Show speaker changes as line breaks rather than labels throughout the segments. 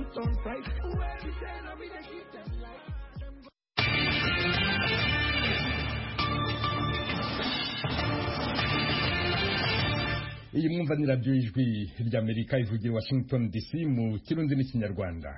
put on sight. Every day now we dey keep them light.
Iyi mwumva ni radio ijwi ry'Amerika ivugira Washington DC mu kirundi n'ikinyarwanda.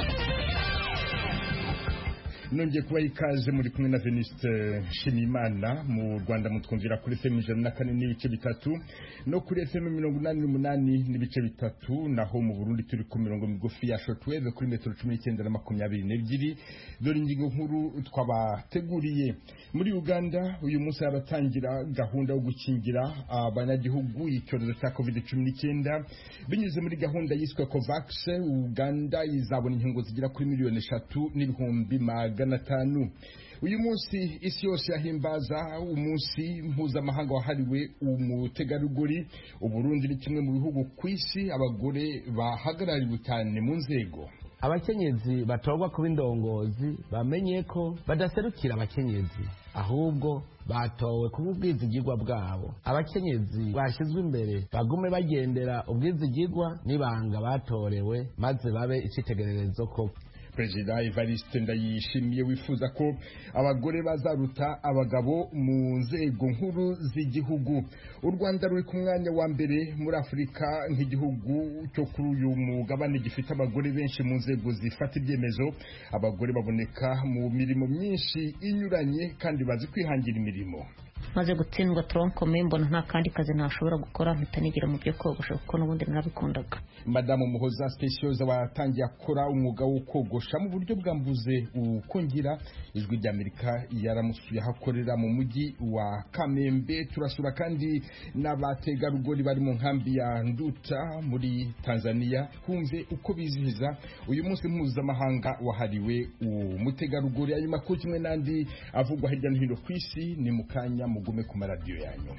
Nongeye kuba ikaze muri kumwe na Venuste Shimimana. Mu Rwanda mutwumvira kuri FM 104 n'ibice bitatu no kuri FM 88 n'ibice bitatu, naho mu Burundi turi ku mirongo migufi ya shortwave kuri metero 19 na 22. Dore ingingo nkuru twabateguriye. Muri Uganda uyu munsi haratangira gahunda yo gukingira abanyagihugu icyorezo cya COVID-19 binyuze muri gahunda yiswe COVAX. Uganda izabona inkingo zigira kuri miliyoni 3,500,000. Uyu munsi isi yose yahimbaza umunsi mpuzamahanga wahariwe umutegarugori. Uburundi ni kimwe mu bihugu ku isi abagore bahagarariwe cyane mu nzego.
Abakenyezi batorwa kuba indongozi bamenye ko badaserukira abakenyezi, ahubwo batowe kuba ubwizigirwa bwabo. Abakenyezi bashyizwe imbere bagume bagendera ubwizigirwa n'ibanga batorewe, maze babe icyitegererezo ko
Perezida Evariste Ndayishimiye wifuza ko abagore bazaruta abagabo mu nzego nkuru z'igihugu. U Rwanda ruri ku mwanya wa mbere muri Afurika nk'igihugu cyo kuri uyu mugabane gifite abagore benshi mu nzego zifata ibyemezo. Abagore baboneka mu mirimo myinshi inyuranye kandi bazi kwihangira imirimo.
Maze gutsindwa tronkome mbona nta kandi kazi ntashobora gukora, mpita nigira mu byo kogosha kuko n'ubundi narabikundaga.
Madame Muhoza Specioza watangiye akora umwuga wo kogosha mu buryo bwambuze ukongera. Ijwi ry'Amerika yaramusuye hakorera mu mujyi wa Kamembe. Turasura kandi n'abategarugori bari mu nkambi ya Nduta muri Tanzania, kumve uko bizihiza uyu munsi mpuzamahanga wahariwe umutegarugori. Ayo makuru kimwe n'andi avugwa hirya no hino ku isi ni mukanya, mugume ku maradiyo yanyu.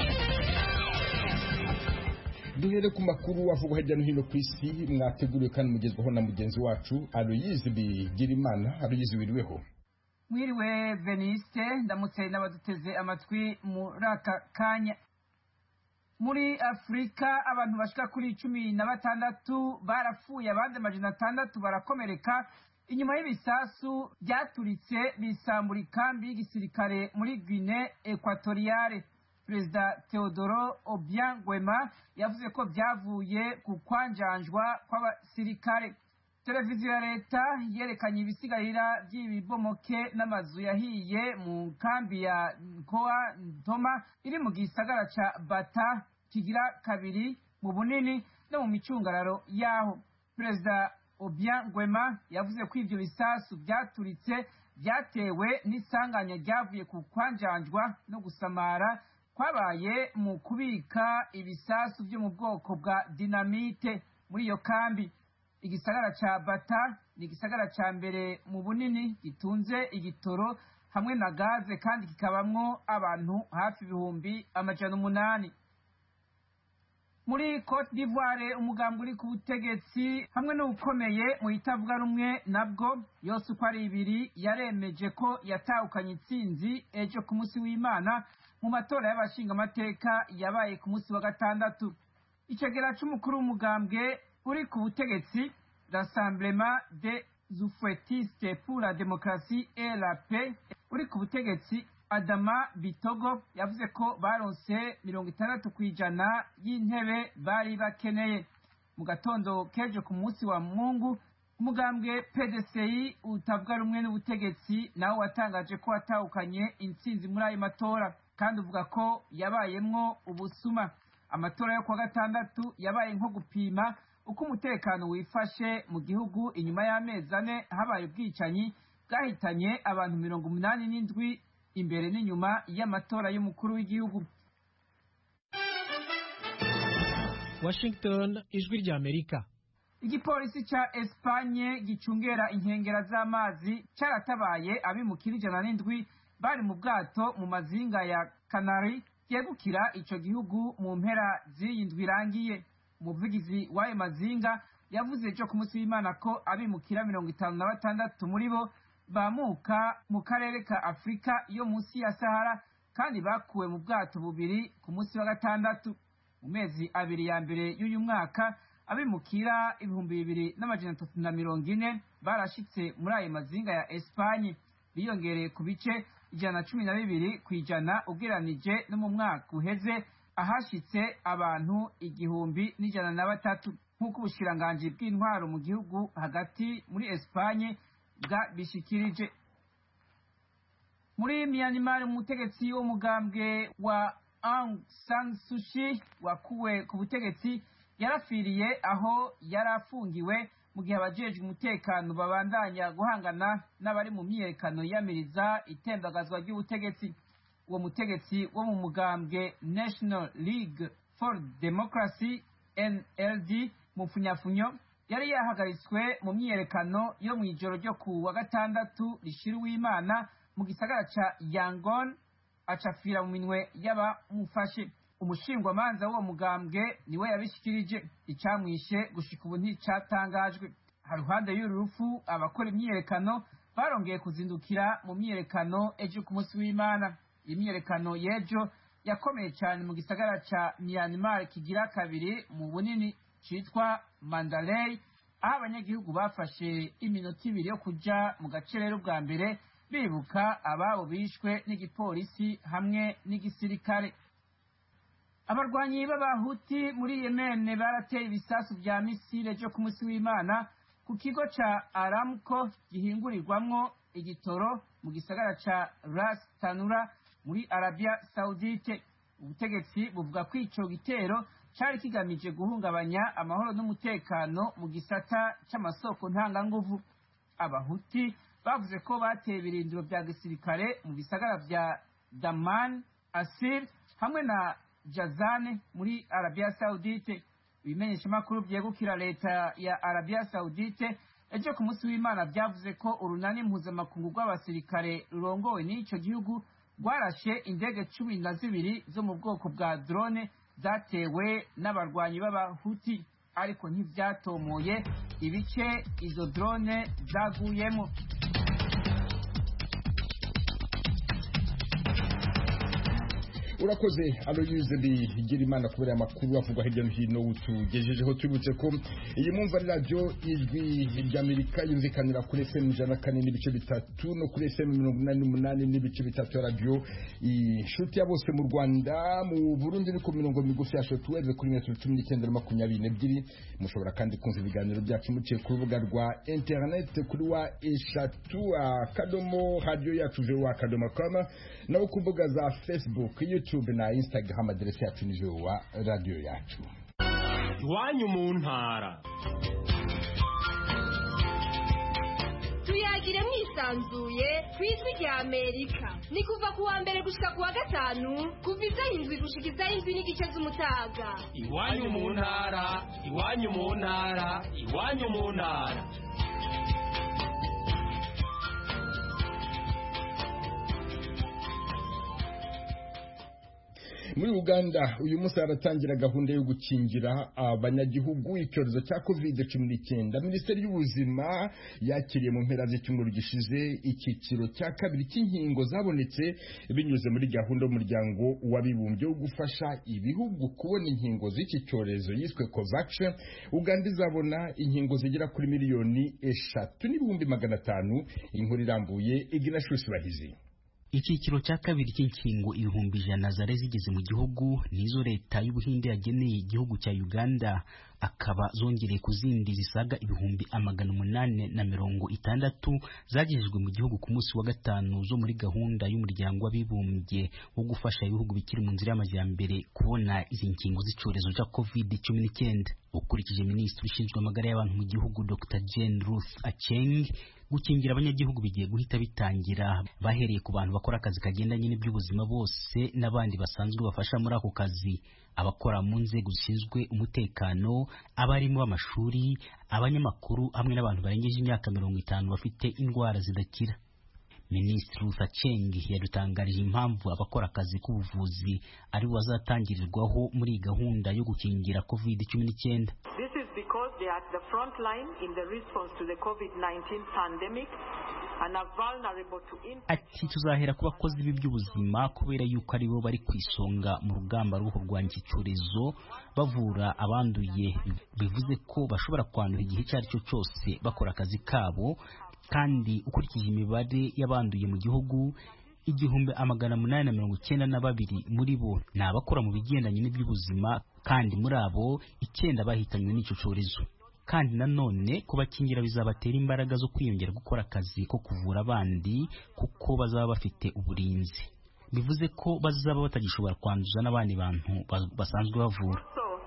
Duhere ku makuru avugwa hirya no hino ku isi mwateguriwe kandi mugezwaho na mugenzi wacu Aloyizi Bigirimana. Aloyizi, wiriweho?
Mwiriwe Veniste, ndamutse n'abaduteze amatwi muri aka kanya. Muri Afrika abantu bashika kuri 16 barapfuye, abandi 600 barakomereka inyuma y'ibisasu byaturitse bisambura ikambi y'igisirikare muri Guinée Equatoriale. Perezida Teodoro Obiang Nguema yavuze ko byavuye ku kwanjanjwa kw'abasirikare. Televiziyo ya leta yerekanye ibisigarira by'ibibomoke n'amazu yahiye mu kambi ya Nkoa Ntoma iri mu gisagara ca Bata kigira kabiri mu bunini no mu micungararo yaho. Perezida Obiang Nguema yavuze ko ivyo bisasu byaturitse byatewe n'isanganya ryavuye ku kwanjanjwa no gusamara kwabaye mu kubika ibisasu byo mu bwoko bwa dinamite muri iyo kambi. Igisagara ca Bata ni igisagara ca mbere mu bunini gitunze igitoro hamwe na gaze kandi kikabamwo abantu hafi 800,000. Muri Cote d'Ivoire umugambi uri ku butegetsi hamwe n'ukomeye mu itavuga rumwe nabwo yose uko ari ibiri yaremeje ko yatahukanye intsinzi ejo ku munsi w'Imana mu matora y'abashinga amateka yabaye ku munsi wa gatandatu. Icegera c'umukuru w'umugambwe uri ku butegetsi Rassemblement des Oufouettistes pour la démocratie et la paix uri ku butegetsi Adama Bitogo yavuze ko baronse 60% y'intebe bari bakeneye. Mu gatondo kejo ku munsi wa Mungu umugambwe PDCI utavuga rumwe n'ubutegetsi nawo watangaje ko watahukanye intsinzi muri ayo matora kandi uvuga ko yabayemwo ubusuma. Amatora yo kwa gatandatu yabaye nko gupima uko umutekano wifashe mu gihugu inyuma y'amezi 4 habaye ubwicanyi bwahitanye abantu 87 imbere n'inyuma y'amatora y'umukuru w'igihugu.
Washington, ijwi ry'Amerika.
Igipolisi ca Espanye gicungera inkengera z'amazi caratabaye abimukira 107 bari mu bwato mu mazinga ya Canary yegukira ico gihugu mu mpera z'iyindwi irangiye. Umuvugizi w'ayo mazinga yavuze ejo ku munsi w'Imana ko abimukira 56 muri bo bamuka mu karere ka Afrika yo munsi ya Sahara kandi bakuwe mu bwato bubiri ku munsi wa gatandatu. Mu mezi abiri ya mbere y'uyu mwaka abimukira 2340 barashitse muri ayo mazinga ya Espanye, biyongereye ku bice 112 kw'ijana ugereranije no mu mwaka uheze ahashitse abantu 1,103 nk'uko ubushikiranganji bw'intwaro mu gihugu hagati muri Espanye bwabishikirije. Muri Myanmar, umutegetsi w'umugambwe wa Aung San Suu Kyi wakuwe ku butegetsi yarafiriye aho yarafungiwe mu gihe abajejwe umutekano babandanya guhangana n'abari mu myiyerekano yamiriza itembagazwa ry'ubutegetsi. Uwo mutegetsi wo mu mugambwe National League for Democracy NLD mu funyafunyo yari yahagaritswe mu myiyerekano yo mu ijoro ryo ku wa gatandatu rishira uw'Imana mu gisagara ca Yangon, acafira mu minwe y'abamufashe. Umushingwamanza w'uwo mugambwe niwe yabishikirije. Icamwishe gushika ubu nticatangajwe. Haruhande y'uru rupfu, abakora imyiyerekano barongeye kuzindukira mu myiyerekano ejo ku munsi w'Imana. Imyiyerekano y'ejo yakomeye cyane mu gisagara ca Myanmar kigira kabiri mu bunini citwa Mandalay, aho abanyagihugu bafashe iminota 2 yo kuja mu gacerero bwa mbere bibuka ababo bishwe n'igipolisi hamwe n'igisirikare. Abarwanyi b'abahuti muri Yemen barateye ibisasu vya misile byo ku munsi w'Imana ku kigo ca Aramco gihingurirwamwo igitoro mu gisagara ca Ras Tanura muri Arabia Saudite. Ubutegetsi buvuga ko ico gitero cari kigamije guhungabanya amahoro n'umutekano mu gisata c'amasoko ntanganguvu. Abahuti bavuze ko bateye ibirindiro vya gisirikare mu bisagara vya Daman, Asir hamwe na Jazane muri Arabia Saudite. Ibimenyeshamakuru vyegukira leta ya Arabia Saudite ejo ku munsi w'Imana vyavuze ko urunani mpuzamakungu rw'abasirikare rurongowe n'ico gihugu rwarashe indege 12 zo mu bwoko bwa drone zatewe n'abarwanyi b'abahuti, ariko ntivyatomoye ibice izo drone zaguyemo.
Urakoze Aloyse Bigirimana kubera amakuru avugwa hirya no hino utugejejeho. Tubutse ko iyi mwumva radio Ijwi ry'Amerika yumvikanira kuri FM 104.3 no kuri FM 88.3 radio Inshuti ya bose mu Rwanda, mu Burundi ni ku mirongo migufi ya shortwave kuri 1922. Mushobora kandi kumva ibiganiro byacu muciye ku rubuga rwa internet kuri wa eshatu akadomo radio yacu @kadomo.com, naho ku mbuga za Facebook, YouTube na Instagram aderesi yacu ni wa radio yacu.
Iwanyu mu ntara.
Tuyagire mwisanzuye kw'Ijwi ry'Amerika. Ni kuva ku wa mbere gushika ku wa gatanu kuva isaha 7 gushika isaha 7 n'igice z'umutaga.
Iwanyu mu ntara, iwanyu mu ntara, iwanyu mu ntara.
Muri Uganda uyu munsi haratangira gahunda yo gukingira abanyagihugu icyorezo cya COVID-19. Minisiteri y'Ubuzima yakiriye mu mpera z'icyumweru gishize icyiciro cya kabiri cy'inkingo zabonetse binyuze muri gahunda y'umuryango w'abibumbye wo gufasha ibihugu kubona inkingo z'iki cyorezo yiswe COVAX. Uganda izabona inkingo zigera kuri 3,500,000. Inkuru irambuye Ignatius Bahizi.
Icyiciro cya kabiri cy'inkingo 100,000 zare zigeze mu gihugu nizo leta y'Ubuhinde yageneye igihugu cya Uganda, akaba zongereye ku zindi zisaga 860 zagejejwe mu gihugu ku munsi wa gatanu zo muri gahunda y'umuryango w'abibumbye wo gufasha ibihugu bikiri mu nzira y'amajyambere kubona izi nkingo z'icyorezo cya COVID-19. Ukurikije Minisitiri ushinzwe amagara y'abantu mu gihugu Dr. Jane Ruth Acheng, gukingira abanyagihugu bigiye guhita bitangira bahereye ku bantu bakora akazi kagendanye n'iby'ubuzima bose n'abandi basanzwe bafasha muri ako kazi, abakora mu nzego zishinzwe umutekano, abarimu b'amashuri, abanyamakuru hamwe n'abantu barengeje imyaka 50 bafite indwara zidakira. Minisitiri Ruth Acheng yadutangarije impamvu abakora akazi k'ubuvuzi ari bo bazatangirirwaho muri gahunda yo gukingira COVID-19.
This is because they are at the front line in the response to the COVID-19 pandemic
Ati tuzahera ku bakozi b'iby'ubuzima kubera yuko aribo bari ku isonga mu rugamba rwo kurwanya iki cyorezo bavura abanduye, bivuze ko bashobora kwandura igihe icyo ari cyo cyose bakora akazi kabo. Kandi ukurikije imibare y'abanduye mu gihugu 1892 muri bo ni abakora mu bigendanye n'iby'ubuzima, kandi muri abo 9 bahitanywe n'icyo cyorezo. Kandi nanone kubakingira bizabatera imbaraga zo kwiyongera gukora akazi ko kuvura abandi kuko bazaba bafite uburinzi, bivuze ko bazaba batagishobora kwanduza n'abandi bantu basanzwe bavura.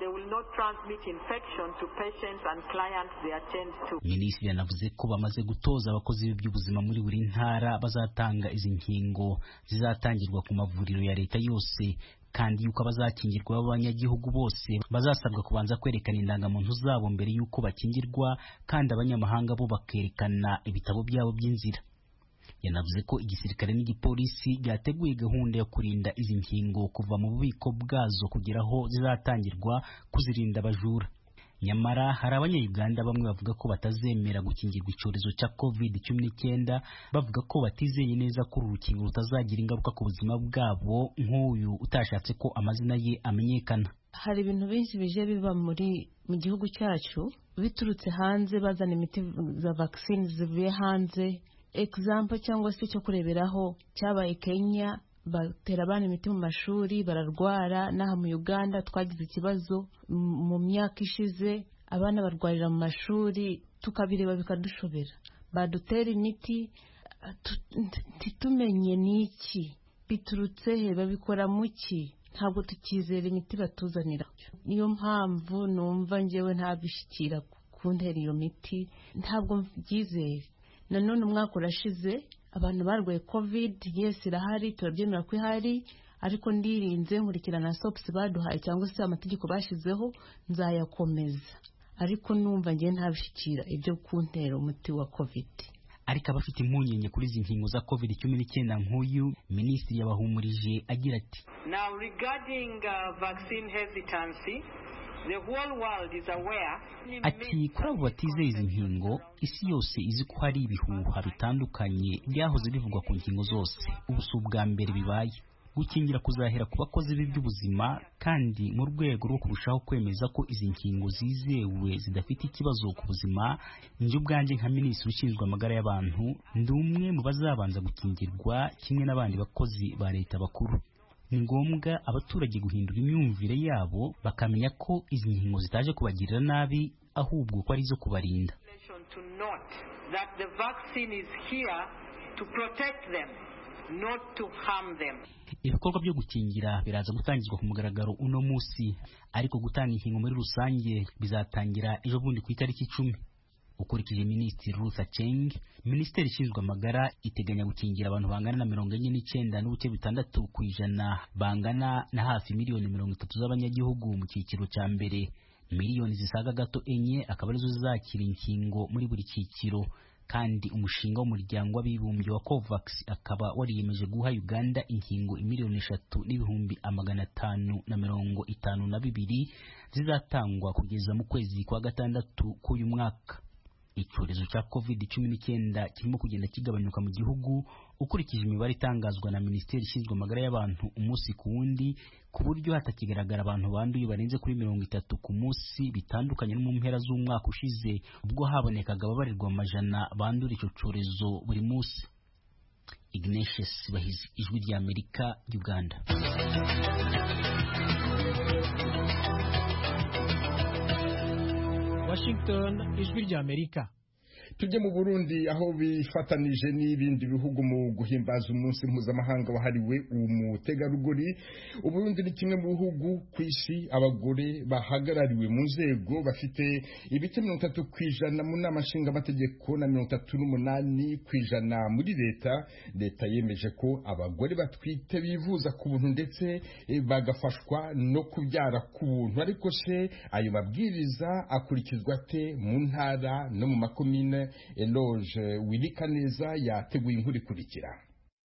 Minisitiri yanavuze ko bamaze gutoza abakozi b'iby'ubuzima muri buri ntara bazatanga izi nkingo zizatangirwa ku mavuriro ya leta yose, kandi yuko abazakingirwa b'abanyagihugu bose bazasabwa kubanza kwerekana indangamuntu zabo mbere yuko bakingirwa, kandi abanyamahanga bo bakerekana ibitabo byabo by'inzira. Yanavuze ko igisirikare n'igipolisi byateguye gahunda yo kurinda izi nkingo kuva mu bubiko bwazo kugera aho zizatangirwa kuzirinda abajura. Nyamara hari abanya-Uganda bamwe bavuga ko batazemera gukingirwa icyorezo cya COVID-19, bavuga ko batizeye neza ko uru rukingo rutazagira ingaruka ku buzima bwabo, nk'uyu utashatse ko amazina ye amenyekana.
Hari ibintu byinshi bije biba mu gihugu cyacu biturutse hanze, bazana imiti za vaccine zivuye hanze. Example cyangwa se cyo kureberaho cyabaye Kenya, batera abana imiti mu mashuri bararwara. Naha mu Uganda twagize ikibazo mu myaka ishize, abana barwarira mu mashuri tukabireba bikadushobera, badutera imiti titumenye niki biturutse he, babikora muki, ntabwo tukizera imiti batuzanira. Niyo mpamvu numva njyewe ntabishikira kuntera iyo miti, ntabwo byizeye. Nanone umwaka urashize abantu barwaye COVID, yes irahari, turabyemera ko ihari, ariko ndirinze nkurikirana SOPs baduhaye cyangwa se amategeko bashizeho, nzayakomeza. Ariko numva ngiye ntabishikira ibyo kuntera umuti wa COVID.
Ariko abafite impungenge kuri izi nkingo za COVID-19 nk'uyu minisitiri yabahumurije agira ati,
Now regarding vaccine hesitancy, the whole world is aware.
Ati kuri abo batizeye izi nkingo, isi yose izi ko hari ibihuha bitandukanye byahoze bivugwa ku nkingo zose. Ubu si ubwa mbere bibaye. Gukingira kuzahera ku bakozi b'iby'ubuzima, kandi mu rwego rwo kurushaho kwemeza ko izi nkingo zizewe zidafite ikibazo ku buzima, njye ubwanjye nka minisitiri ushinzwe amagara y'abantu ndi umwe mu bazabanza gukingirwa kimwe n'abandi bakozi ba leta bakuru. Ni ngombwa abaturage guhindura imyumvire yabo bakamenya ko izi nkingo zitaje kubagirira nabi, ahubwo ko ari zo kubarinda. Ibikorwa byo gukingira biraza gutangizwa ku mugaragaro uno munsi, ariko gutanga inkingo muri rusange bizatangira ejo bundi ku itariki 10. Ukurikije Minisitiri Ruth Aceng, Minisiteri ishinzwe amagara iteganya gukingira abantu bangana na 49.6% bangana na hafi miliyoni 30 z'abanyagihugu mu cyiciro cya mbere. Miliyoni zisaga gato enye akaba arizo zizakira inkingo muri buri cyiciro, kandi umushinga w'umuryango w'abibumbye wa COVAX akaba wariyemeje guha Uganda inkingo 3,552,000 zizatangwa kugeza mu kwezi kwa gatandatu k'uyu mwaka. Icyorezo cya COVID-19 kirimo kugenda kigabanyuka mu gihugu ukurikije imibare itangazwa na Minisiteri ishinzwe amagara y'abantu umunsi ku wundi, ku buryo hatakigaragara abantu banduye barenze kuri 30 ku munsi, bitandukanye no mu mpera z'umwaka ushize ubwo habonekaga ababarirwa amajana bandura icyo cyorezo buri munsi. Ignatius Bahizi, Ijwi ry'Amerika, Uganda.
Washington, Ijwi ry'Amerika.
Tujye mu Burundi aho bifatanije n'ibindi bihugu mu guhimbaza umunsi mpuzamahanga wahariwe umutegarugori. Uburundi ni kimwe mu bihugu ku isi abagore bahagarariwe mu nzego bafite ibice 30% mu nama nshingamateko na 38% muri leta. Leta yemeje ko abagore batwite bivuza ku buntu ndetse bagafashwa no kubyara ku buntu. Ariko se ayo mabwiriza akurikizwa te mu ntara no mu makomine? Eloge Wilikaneza yateguye inkuru ikurikira.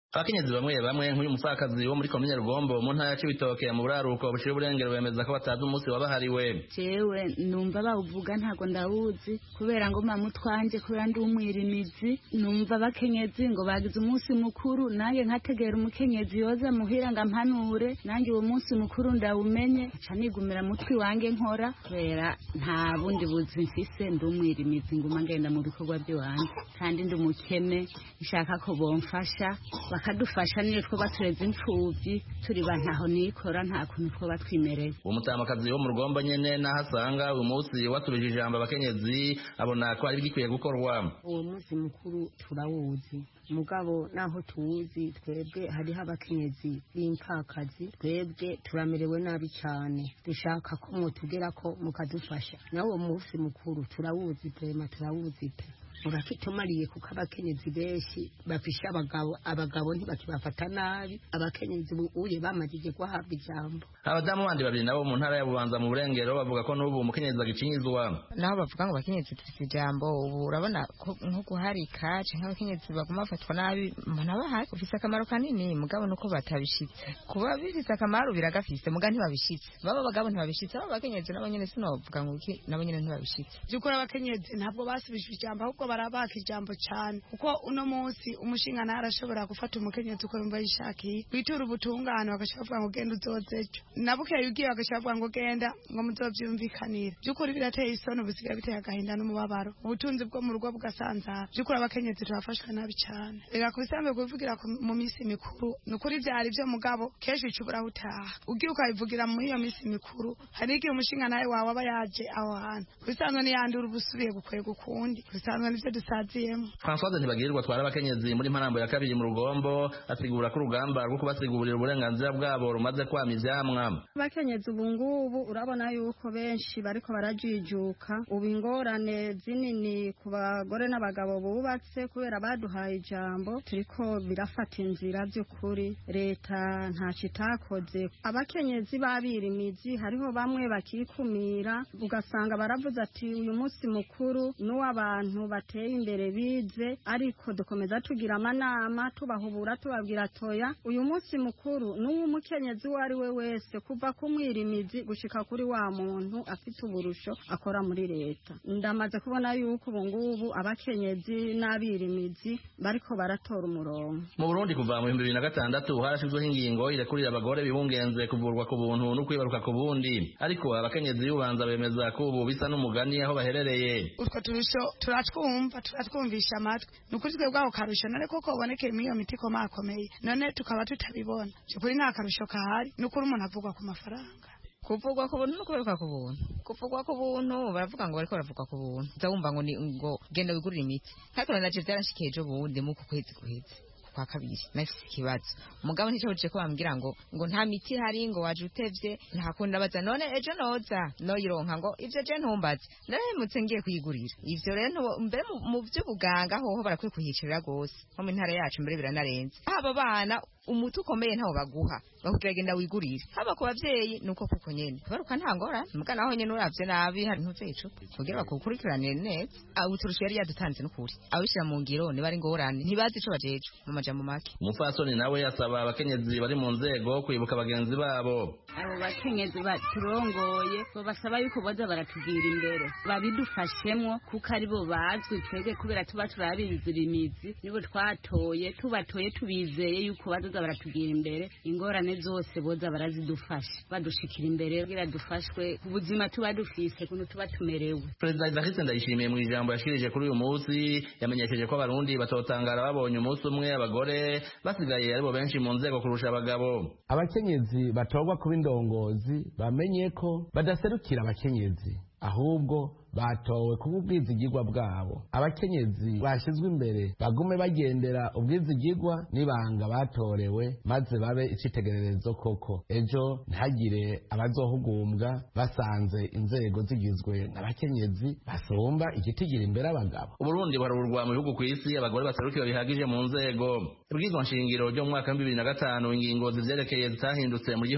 abakenyezi bamwe bamwe nk'uyu musakazi wo muri komine Rugombo mu ntara y'Ibitoke mu buraruko bushira uburengero bemeza ko batazi umunsi wabahariwe.
Jewe numva bawuvuga ntago ndawuzi kubera ngo mamutwanje kubera ndi umwirimizi numva abakenyezi ngo bagize umunsi mukuru nanjye nkategera umukenyezi yoza muhira nga mpanure nanjye uwo munsi mukuru ndawumenye ca nigumira mutwi wange nkora kubera nta bundi buzi mfise ndi umwirimizi nguma ngenda mu bikorwa by'wanjye kandi ndi umukene nshaka ko bomfasha bakadufasha niyo two batureze imfuvyi turi bantaho nikora nta kuntu two batwimereye.
Umutamakazi wo mu Rugombo nyene nahasanga uyu munsi watubije ijambo abakenyezi abona ko ari bikwiye gukorwa.
Uwo munsi mukuru turawuzi mugabo naho tuwuzi twebwe hariho abakenyezi b'impfakazi twebwe turamerewe nabi cyane dushaka ko mutugera ko mukadufasha nawo uwo munsi mukuru turawuzi prema turawuzi pe urakitumariye kuko abakenyezi benshi bafisha abagabo ntibakibafata nabi abakenyezi uye bamajije guhabwa ijambo.
Abadamu bandi babiri nabo mu ntara ya Bubanza mu burengero bavuga ko n'ubu umukenyezi agikinyizwa
naho bavuga ngo abakenyezi dufite ijambo ubu urabona nko guharika canke abakenyezi baguma bafatwa nabi mbona bahari ufise akamaro kanini mugabo nuko batabishitse kuba bifise akamaro biragafise muga ntibabishitse baba bagabo ntibabishitse aba abakenyezi nabo nyene sinovuga ngo iki nabo nyene ntibabishitse
byukuri abakenyezi ntabwo basubije ijambo ahubwo barabaka ijambo cyane kuko uno munsi umushinga narashobora gufata umukenyezi uko yumva yishakiye kwitura ubutungane bagashaka ngo genda uzozejo nabukeye ugiye bagashaka ngo genda ngo muzovyumvikanira byukuri birateye isoni ubusiga biteye agahinda n'umubabaro ubutunzi bwo mu rugo bugasanzara byukuri abakenyezi turafashwa nabi cyane reka kubisambe kuvugira mu misi mikuru nukuri byari byo mugabo kenshi icubura utaha ugiye ukabivugira muri iyo misi mikuru hari igihe umushinga nawe wawe aba yaje aho hantu kubisanzwe niyandura ubusubiye gukwega ukundi kubisanzwe nivyo dusaziyemo.
Françoise Ntibagirirwa twara abakenyezi muri Mparambo ya kabiri mu Rugombo asigura ko urugamba rwo kubasigurira uburenganzira bwabo rumaze kwama ivyamwa.
Abakenyezi ubu ngubu urabona yuko benshi bariko barajijuka ubu ingorane zinini ku bagore n'abagabo bubatse kubera baduhaye ijambo turiko birafata inzira by'ukuri leta nta kitakoze abakenyezi babirimizi hariho bamwe bakikumira ugasanga baravuze ati uyu munsi mukuru n'uw'abantu bateye imbere bize ariko dukomeza tugira amanama tubahubura tubabwira toya uyu munsi mukuru n'umukenyezi wari we wese kuva kumwirimizi gushika kuri wa muntu afite uburusho akora muri leta ndamaze kubona yuko ubu ngubu abakenyezi n'abirimizi bariko baratora umurongo.
Mu Burundi kuva mu 2006 harashizweho ingingo irekurira abagore bibungenze kuvurwa ku buntu no kwibaruka ku bundi ariko abakenyezi y'ubanza bemeza ko ubu bisa n'umugani aho baherereye.
Utwo turusho turatwumvisha amatwi nukuri twebwe aho karusho none koko bonekeye muri iyo miti komakomeye none tukaba tutabibona kuri nta karusho kahari nukuri umuntu avugwa ku mafaranga
kuvugwa ku buntu no kuberuka ku buntu kuvugwa ku buntu baravuga ngo bariko baravuga ku buntu uzawumva ngo genda wigurira imiti ntakora naje byaranshikiye ejo bundi mu kwezi guheze kwa kabiri nafise ikibazo umugabo nticabuje ko bambwira ngo nta miti hari ngo waje utevye ntakunda baza none ejo noza noyironka ngo ivyo je ntumbaze narahemutse ngiye kuyigurira ivyo rero mbere mu vy'ubuganga hoho barakwiye kuhicirira gose nko mu ntara yacu mbere biranarenze aba bana umuti ukomeye ntawo baguha bakubwira genda wigurire haba ku bavyeyi nuko kuko nyene baruka nta ngora muga naho nyene uravye nabi hari ntuzeco kugira bakukurikirane neza uturusha yari yadutanze n'ukuri abishira mu ngiro ni bari ngorane ntibazi ico bajeje mu majambo make.
Umufasoni nawe yasaba abakenyezi bari mu nzego kwibuka bagenzi babo.
Abo bakenyezi baturongoye basaba yuko boza baratugira imbere babidufashemwo kuko ari bo bazwi twebwe kubera tuba turabizira imizi nibo twatoye tubatoye tubizeye yuko bazoza baratugira imbere ingorane zose boza barazidufasha badushikira imbere kugira dufashwe ubuzima tuba dufise kuno tuba tumerewe.
Perezida Evariste Ndayishimiye mu ijambo yashikirije kuri uyu munsi yamenyesheje ko abarundi batotangara babonye umunsi umwe abagore basigaye aribo benshi mu nzego kurusha abagabo.
Abakenyezi batorwa kuba indongozi bamenye ko badaserukira abakenyezi ahubwo batowe kuba ubwizigirwa bwabo. Abakenyezi bashyizwe imbere bagume bagendera ubwizigirwa n'ibanga batorewe maze babe icitegererezo koko ejo ntagire abazohugumbwa basanze inzego zigizwe n'abakenyezi basumba igitigira imbere abagabo.
Uburundi barurwa mu bihugu ku isi abagore baserukiwe bihagije mu nzego. Ibwirizwa nshingiro ryo mu mwaka wa 2005 ingingo zivyerekeye zitahindutse mu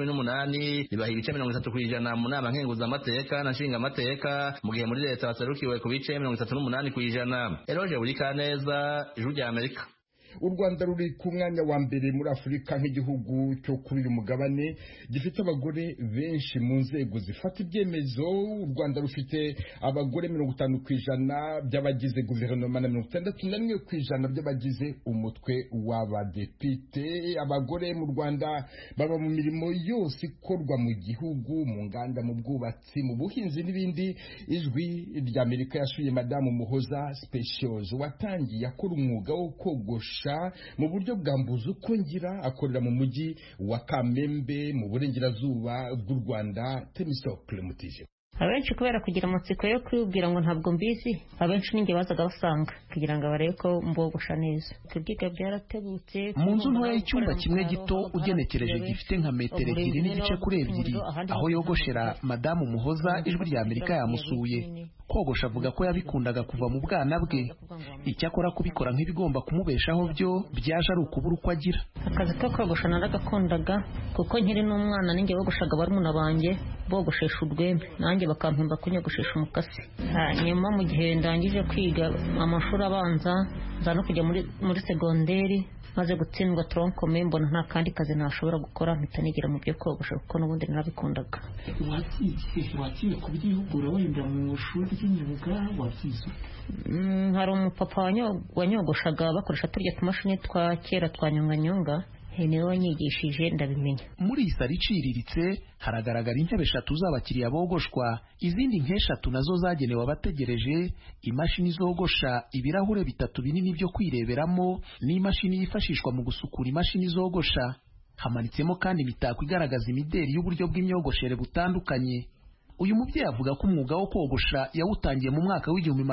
2018 bibaha ibice 30% mu nama nkenguzamateka na nshingamateka mu gihe muri leta baserukiwe ku bice 38%. Eroje Burikaneza, Ijwi rya Amerika.
u Rwanda ruri ku mwanya wa mbere muri Afurika nk'igihugu cyo kuri uyu mugabane gifite abagore benshi mu nzego zifata ibyemezo. U Rwanda rufite abagore 50% by'abagize guverinoma na 61% by'abagize umutwe w'abadepite. Abagore mu Rwanda baba mu mirimo yose ikorwa mu gihugu, mu nganda, mu bwubatsi, mu buhinzi n'ibindi. Ijwi ry'Amerika yasuye Madamu Muhoza Specials watangiye akora umwuga wo kogosha mu buryo bwa mbuzukongira, akorera mu mujyi wa Kamembe mu burengerazuba bw'u Rwanda. Temisocle Mutije.
Abenshi kubera kugira amatsiko yo kwibwira ngo ntabwo mbizi, abenshi ninge bazaga basanga kugira ngo barebe ko mbogosha neza. Kubyiga byarategutse
mu nzu ntoya y'icyumba kimwe gito ugenekereje gifite nka metero 2.5 kuri 2 aho yogoshera Madamu Muhoza. Ijwi ry'Amerika yamusuye. Kogosha avuga ko yabikundaga kuva mu bwana bwe, icyakora kubikora nk'ibigomba kumubeshaho byo byaje ari ukubura uko agira.
Akazi ko kogosha naragakundaga kuko nkiri n'umwana ninge bogoshaga barumuna banjye bogoshesha urwembe, nanjye bakampemba kunyogoshesha umukasi. Hanyuma mu gihe ndangije kwiga amashuri abanza nza no kujya muri segonderi, maze gutsindwa tronkome mbona nta kandi kazi nashobora gukora, mpita nigira mu byo kogosha kuko n'ubundi narabikundaga.
Wakiye kubyihugura wenda mu shuri ry'imyuga wabyize?
Hari umupapa wanyogoshaga bakoresha turya tumashini twa kera twa nyonganyonga, niwe wanyigishije ndabimenya.
Muri iyi sari iciriritse haragaragara intebe 3 z'abakiriya bogoshwa, izindi nk'eshatu nazo zagenewe abategereje, imashini zogosha, ibirahure 3 binini byo kwireberamo, n'imashini yifashishwa mu gusukura imashini zogosha. Hamanitsemo kandi imitako igaragaza imideri y'uburyo bw'imyogoshere butandukanye. Uyu mubyeyi avuga ko umwuga wo kogosha yawutangiye mu mwaka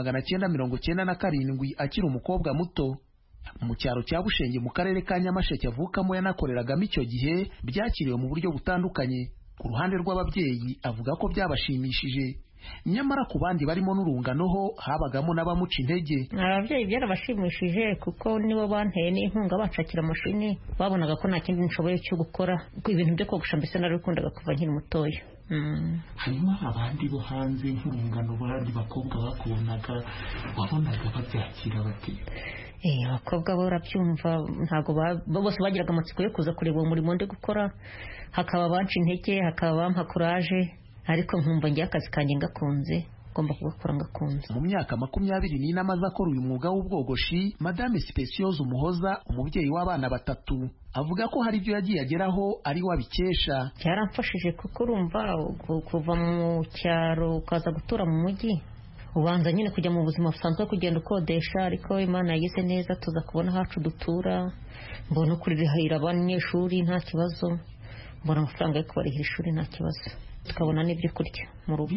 w'1997 akiri umukobwa muto. Mu cyaro cya Bushenge mu karere ka Nyamasheke avukamo yanakoreragamo icyo gihe byakiriwe mu buryo butandukanye. Ku ruhande rw'ababyeyi avuga ko byabashimishije, nyamara ku bandi barimo n'urungano ho habagamo n'abamuca intege.
Ababyeyi byarabashimishije kuko nibo banteye n'inkunga bacakira amashini, babonaga ko nta kindi nshoboye cyo gukora, ibintu byo kogosha mbese narabikundaga kuva nkiri mutoya.
Hanyuma abandi bo hanze nk'urungano bandi bakobwa bakubonaga wabonaga babyakira bate?
Abakobwa bo urabyumva, ntago bose bagiraga amatsiko yo kuza kureba umurimo ndi gukora, hakaba banca intege, hakaba bampa courage, ariko nkumva ngiye akazi kanjye ngakunze, ngomba kugakora ngakunze.
Mu myaka 24 amaze akora uyu mwuga w'ubwogoshi, Madame Specials Muhoza, umubyeyi w'abana 3, avuga ko hari ibyo yagiye ageraho ari wabikesha.
Cyaramfashije kuko urumva kuva mu cyaro ukaza gutura mu mujyi, ubanza nyine kujya mu buzima busanzwe kugenda ukodesha, ariko Imana yagize neza tuza kubona hacu dutura, mbona kurihira abanyeshuri nta kibazo, mbona amafaranga yo kubarihira ishuri nta kibazo, tukabona n'ibyo kurya mu rugo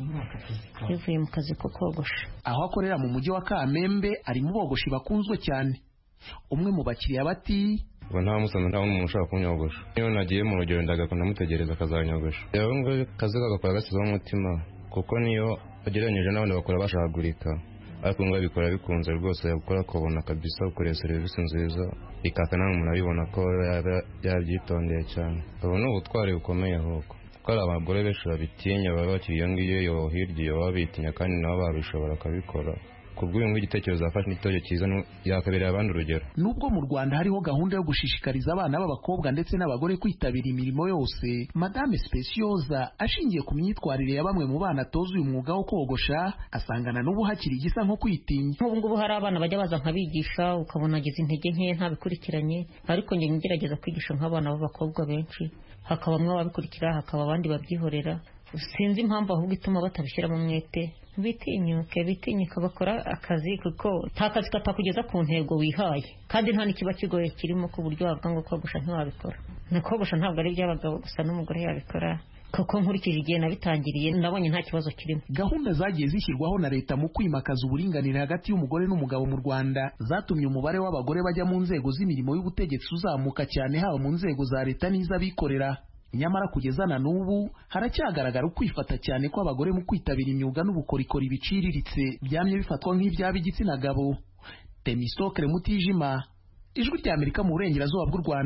bivuye mu kazi ko kogosha.
Aho akorera mu mujyi wa Kamembe ari mu bogoshi bakunzwe cyane. Umwe mu bakiriya bati
ngo nta musanze nta umuntu ushaka kunyogosha, iyo nagiye mu rugero ndagakunda mutegereza akazanyogosha. Yewe ngo kazi kagakora gasizeho umutima kuko niyo ugereranyije n'abandi bakora bashagurika, ariko ngo bikora bikunze rwose, yakora kubona kabisa ukoreye serivisi nziza, ikaka namwe umuntu abibona ko yabyitondeye cyane. Ubu ni ubutwari bukomeye ahubwo, kuko hari abagore benshi babitinya, baba bakiri iyo ngiyo yo hirya iyo babitinya, kandi nabo babishobora akabikora. Kubw'uyu ngo igitekerezo afashe n'itoyo cyiza yakabereye abandi urugero.
Nubwo mu Rwanda hariho gahunda yo gushishikariza abana b'abakobwa ndetse n'abagore kwitabira imirimo yose, Madame Specials ashingiye ku myitwarire ya bamwe mu bana atoza uyu mwuga wo kogosha, asangana n'ubu hakiri igisa nko kwitinya.
Ubu ngubu hari abana bajya baza nkabigisha ukabona agize intege nke ntabikurikiranye, ariko njye ngerageza kwigisha nk'abana b'abakobwa benshi, hakaba bamwe babikurikira, hakaba abandi babyihorera. Sinzi impamvu ahubwo ituma batabishyiramo umwete, bitinyuka bakora akazi kuko nta kazi katakugeza ku ntego wihaye, kandi nta n'ikiba kigoye kirimo ku buryo wavuga ngo kogosha ntiwabikora. Kogosha ntabwo ari iby'abagabo gusa, n'umugore yabikora, kuko nkurikije igihe nabitangiriye nabonye nta kibazo kirimo.
Gahunda zagiye zishyirwaho na leta mu kwimakaza uburinganire hagati y'umugore n'umugabo mu Rwanda zatumye umubare w'abagore bajya mu nzego z'imirimo y'ubutegetsi uzamuka cyane, haba mu nzego za leta n'iz'abikorera. Nyamara kugeza na n'ubu haracyagaragara ukwifata cyane kw'abagore mu kwitabira imyuga n'ubukorikori biciriritse byamye bifatwa nk'ibyaba igitsina gabo. Temisocle Mutijima, Ijwi ry'Amerika mu burengerazuba bw'u Rwanda.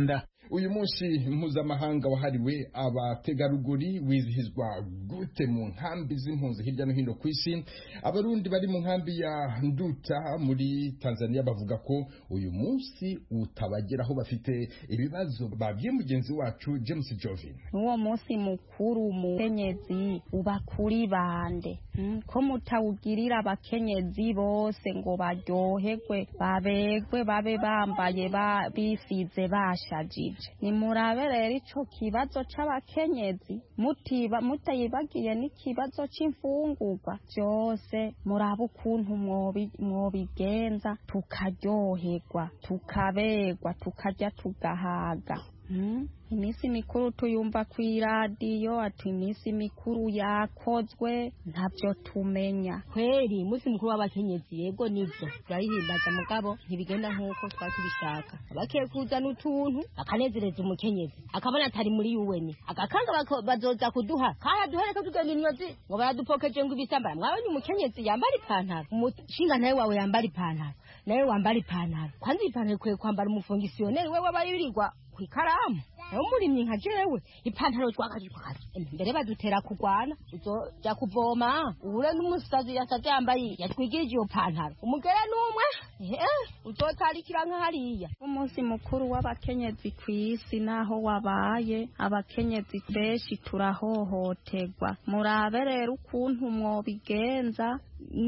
uyu munsi mpuzamahanga wahariwe abategarugori wizihizwa gute mu nkambi z'impunzi hirya no hino ku isi? Abarundi bari mu nkambi ya Nduta muri Tanzania bavuga ko uyu munsi utabageraho, bafite ibibazo. Babwiye mugenzi wacu James Jovin.
Uwo munsi mukuru mukenyezi uba kuri bande, ko mutawugirira abakenyezi bose ngo baryoherwe, babegwe, babe bambaye bisize bashajije. Nimurabe rero ico kibazo c'abakenyezi mutayibagiye n'ikibazo c'imfungurwa, byose muraba ukuntu mwobigenza tukaryoherwa, tukabegwa, tukarya tugahaga. Iminsi mikuru tuyumva kw'iradiyo ati iminsi mikuru yakozwe, ntabyo tumenya.
Kweri umunsi mukuru w'abakenyezi yego nibyo turayihimbaza, mugabo ntibigenda nk'uko twatubishaka. Bakiye kuzana utuntu akanezereza umukenyezi, akabona atari muri UN, agakanga bazoza kuduha kaya duhereka tugenda imyozi ngo baradupokeje ngo ibisambara. Mwabonye umukenyezi yambara ipantaro, umushinga nawe wawe yambara ipantaro, nawe wambara ipantaro. Kwanza ipantaro ikwiye kwambara umufongisiyoneri wewe abayirirwa kwikaramu. Nayo murimye nka jewe ipantaro twakaje mbere badutera kugwana, uzoja kuvoma ure n'umusazi yasaje yambaye yatwigirije iyo pantaro, umugere n'umwe uzotarikira nka hariya.
Umunsi mukuru w'abakenyezi kw'isi naho wabaye, abakenyezi benshi turahohoterwa. Murabe rero ukuntu mwobigenza.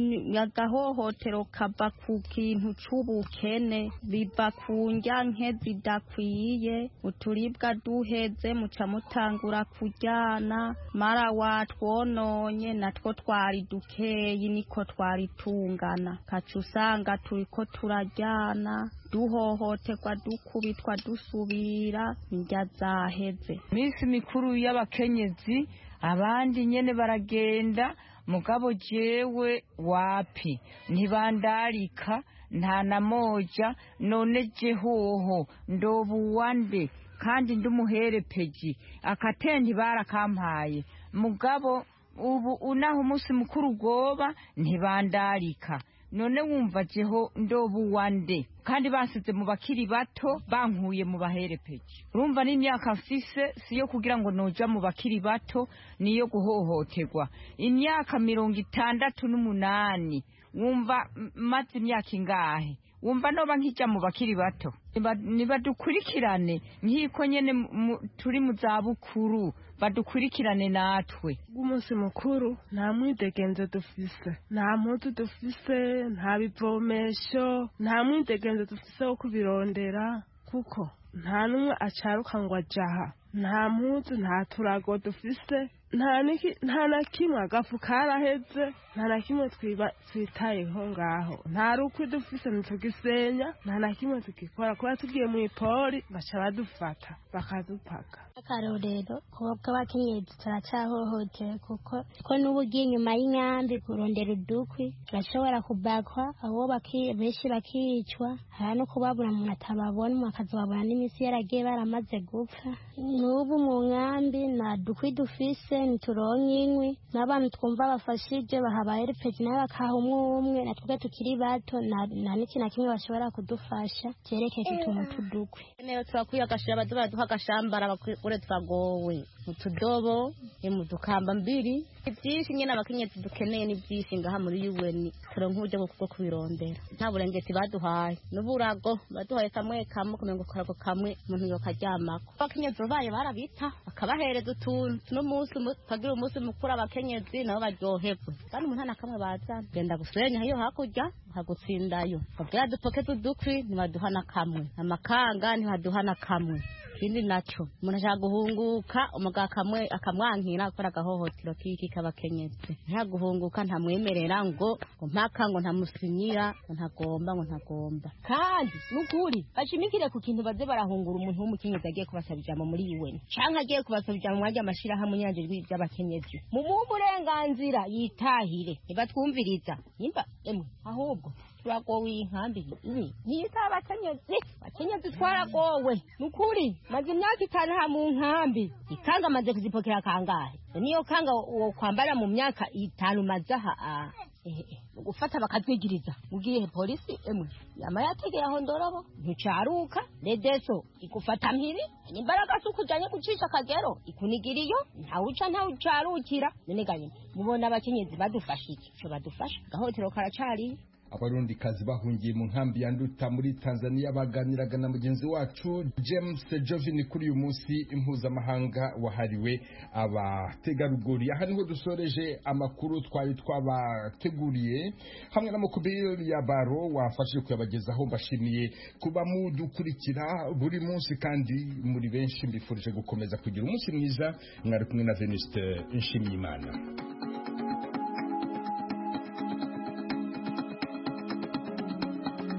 Agahohotero kava ku kintu c'ubukene, biva ku ndyanke zidakwiye, uturibwa duheze muca mutangura kuryana, mara watwononye natwo twari dukeyi niko twari tungana, kaca usanga turiko turaryana, duhohoterwa, dukubitwa, dusubira, indya zaheze.
Minsi mikuru y'abakenyezi abandi nyene baragenda, mugabo jewe wapi ntibandarika nta na moja, none jehoho ndobuwande kandi ndumuhere peji akatendi barakampaye, mugabo ubu unaho umunsi mukuru goba ntibandarika, none wumva jeho ndobuwande kandi basize mu bakiri bato bankuye mu bahere peji. Urumva n'imyaka mfise siyo kugira ngo noja mu bakiri bato, niyo guhohoterwa. Imyaka 68 wumva maze imyaka ingahe? Wumva noba nkija mu bakiri bato? Nibadukurikirane nkiko nyene turi mu zabukuru, badukurikirane natwe.
Umunsi mukuru nta mwidegenzo dufise, nta mpuzu dufise, nta bivomesho, nta mwidegenzo dufise wo kubirondera, kuko nta numwe acaruka ngo ajaha. Nta mpuzu, nta turago dufise, nta na kimwe, agafu karaheze, nta na kimwe twitayeho ngaho. Nta rukwi dufise ntitugisenya, nta na kimwe tugikora, kuba tugiye mw'ipori baca badufata bakadupaka.
Akarorero kubwo abakenyezi turacahohotewe, kuko n'ubu ugiye inyuma y'inkambi kurondera udukwi urashobora kubakwa, abo benshi bakicwa, hari no kubabura umuntu atababona, akazababona n'iminsi yaragiye baramaze gupfa. N'ubu mu nkambi nta dukwi dufise, ntituronka inkwi, n'abantu twumva bafashije bahabaye peji nawe bakaha umwe, natwe tukiri bato nta n'ikintu na kimwe bashobora kudufasha cyerekeye utuntu tudukwi.
Niyo twakwiye agashira baduha agashambara ure twagowe utudobo mu dukamba mbiri, ibyinshi nyine abakenyezi dukeneye ni byinshi ngaha muri UN, turonka uburyo bwo kubirondera. Nta burengeti baduhaye n'uburago baduhaye kamwe kumengo karago kamwe umuntu yokaryamako. Abakenyezi baye barabita bakabahereza utuntu n'umunsi tugira umunsi mukuru abakenyezi nabo baryoherwa, kandi umuntu nta kamwe baza genda gusenya iyo hakurya hagutsindayo, babwira dupoke tudukwi ntibaduhana kamwe, amakanga ntibaduhana kamwe. Ikindi naco umuntu ashaka guhunguka umuga kamwe akamwankira akora gahohotero kiki kabakenyezi, nta guhunguka ntamwemerera ngo mpaka ngo ntamusinyira ngo ntagomba, kandi nukuri bashimikire ku kintu baze barahungura umuntu w'umukenyezi agiye kubasaba ijambo muri UN canke agiye kubasaba ijambo mwajya amashira hamwe nyanje by'abakenyezi mu burenganzira yitahire, nibatwumviriza nimba ahubwo turagowe inkambi niyita abakenyezi twaragowe nukuri. Maze imyaka 5 ha mu nkambi, ikanga maze kuzipokera kangahe? Niyo kanga wo kwambara mu myaka 5 maze aha gufata bakazwigiriza mugiye polisi emwe yama yategeye aho ndorobo ntucaruka redeso ikufata mpiri n'imbaraga z'ukujanye gucisha akagero ikunigiriyo ntawucarukira none ganye mubona abakenyezi badufashije cyo badufasha gahotero karacari.
Abarundi kazi bahungiye mu nkambi ya Nduta muri Tanzania baganiraga na mugenzi wacu James Jovini kuri uyu munsi impuzamahanga wahariwe abategarugori. Aha niho dusoreje amakuru twari twabateguriye hamwe na Mukubiri ya Baro wafashije kuyabagezaho. Mbashimiye kuba mudukurikira buri munsi kandi muri benshi mbifurije gukomeza kugira umunsi mwiza. Mwari kumwe na Venuste Nshimiyimana.